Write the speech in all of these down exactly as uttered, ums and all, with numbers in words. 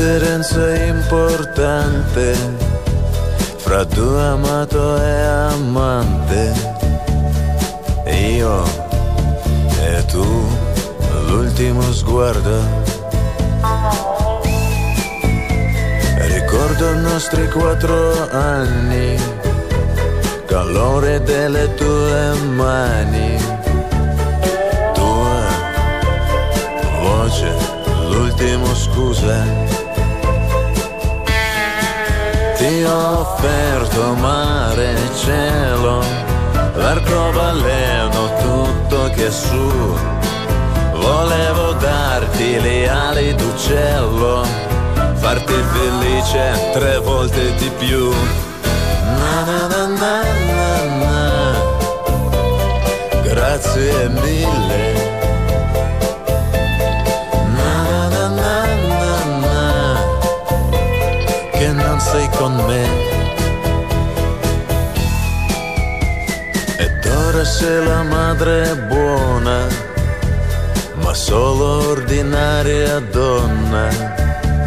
differenza importante fra due amato e amante. Io e tu, l'ultimo sguardo. Ricordo i nostri quattro anni, calore delle tue mani, tua voce, l'ultimo scusa. Ti ho offerto mare e cielo, l'arcobaleno, tutto che su. Volevo darti le ali d'uccello, farti felice tre volte di più. Na na na na na na. Grazie mille. Na na na na na. Che non sei con me. Ed ora sei la madre buona, ma solo ordinaria donna.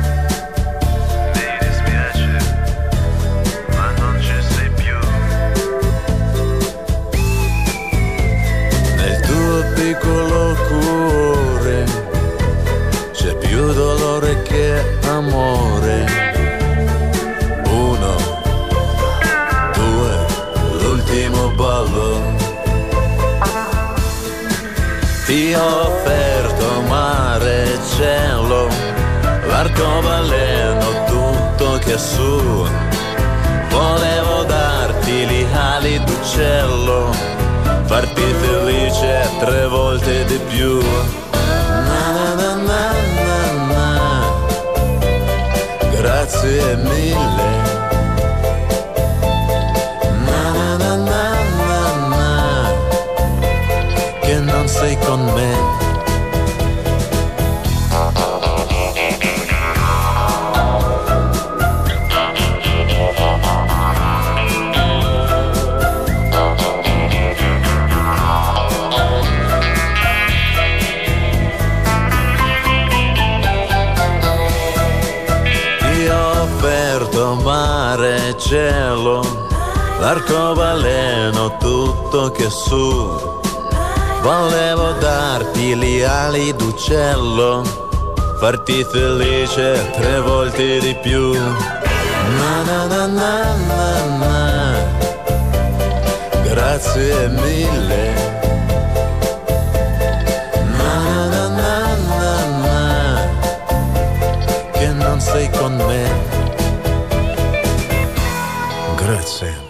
Piccolo cuore c'è più dolore che amore. Uno, due, l'ultimo ballo. Ti ho offerto mare e cielo, l'arcobaleno, tutto che su. Volevo darti le ali d'uccello, farti felice tre volte di più. Na na na na na. Grazie mille. Na na na na na. Che non sei con me. Mare e cielo, l'arcobaleno, tutto che su. Volevo darti le ali d'uccello, farti felice tre volte di più. Na na na na na na. Grazie mille. Na na na na na. Che non sei con me. Grazie.